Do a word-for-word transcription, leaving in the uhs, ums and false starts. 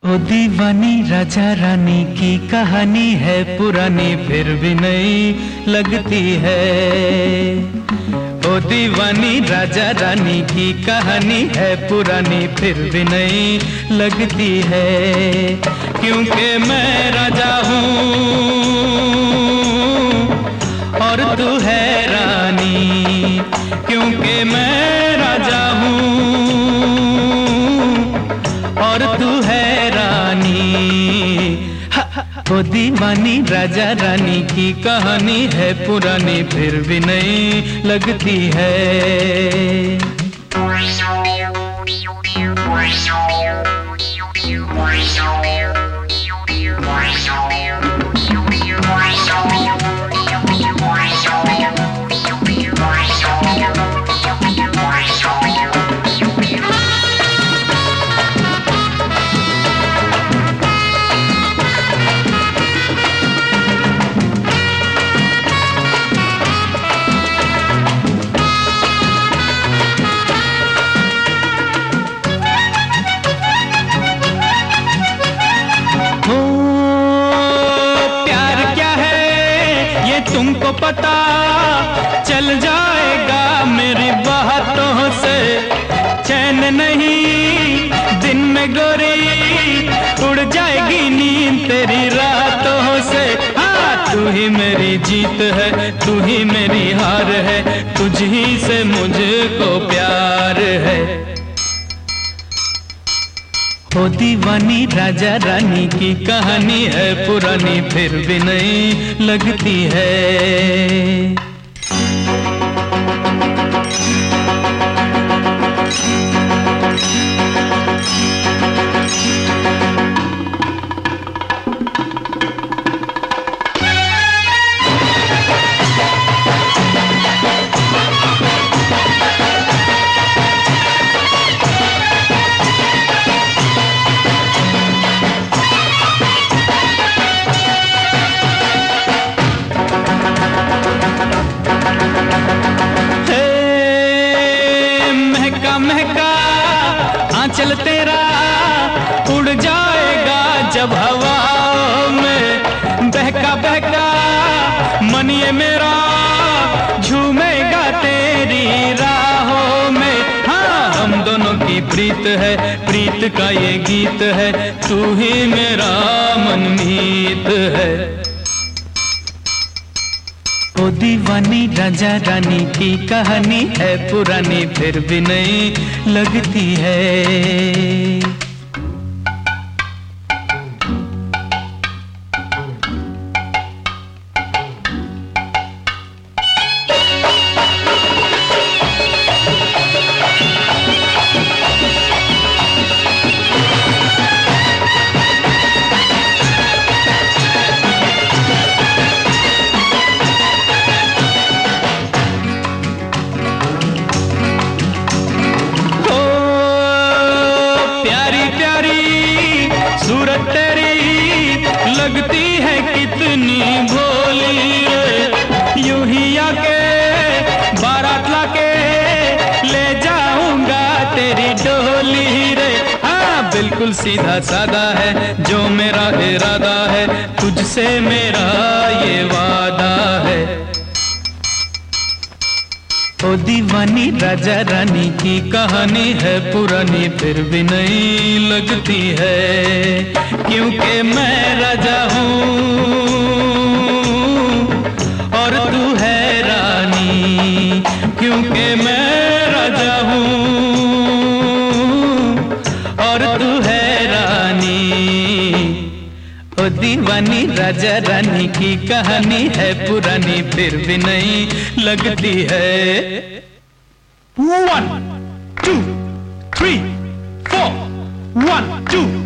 ओ दीवानी राजा रानी की कहानी है पुरानी फिर भी नई लगती है। ओ दीवानी राजा रानी की कहानी है पुरानी फिर भी नई लगती है। क्योंकि मैं राजा हूँ और तू है रानी, क्योंकि मैं राजा हूँ और तू है रानी। ओ दीवानी राजा रानी की कहानी है पुरानी फिर भी नई लगती है। तुमको पता चल जाएगा मेरी बातों से, चैन नहीं दिन में गोरी उड़ जाएगी नींद तेरी रातों से। हाँ, तू ही मेरी जीत है, तू ही मेरी हार है, तुझ ही से मुझको प्यार है। ओ दीवानी राजा रानी की कहानी है पुरानी फिर भी नई लगती है। आंचल तेरा उड़ जाएगा जब हवा में, बहका बहका मन ये मेरा झूमेगा तेरी राहों में। हाँ, हम दोनों की प्रीत है, प्रीत का ये गीत है, तू ही मेरा मनमीत है। ओ दीवानी राजा रानी की कहानी है पुरानी फिर भी नई लगती है। सूरत तेरी लगती है कितनी भोली रे, यूं ही आके बारात लाके ले जाऊंगा तेरी डोली रे। हाँ, बिल्कुल सीधा सादा है जो मेरा इरादा है, तुझसे मेरा ये वादा है। ओ दीवानी राजा रानी की कहानी है पुरानी फिर भी नई लगती है। क्योंकि मैं राजा हूँ और तू है रानी, क्योंकि मैं राजा हूँ और तू है रानी। ओ दीवानी राजा रानी की कहानी है पुरानी फिर भी नई लगती है। One, two, three, four. One, two.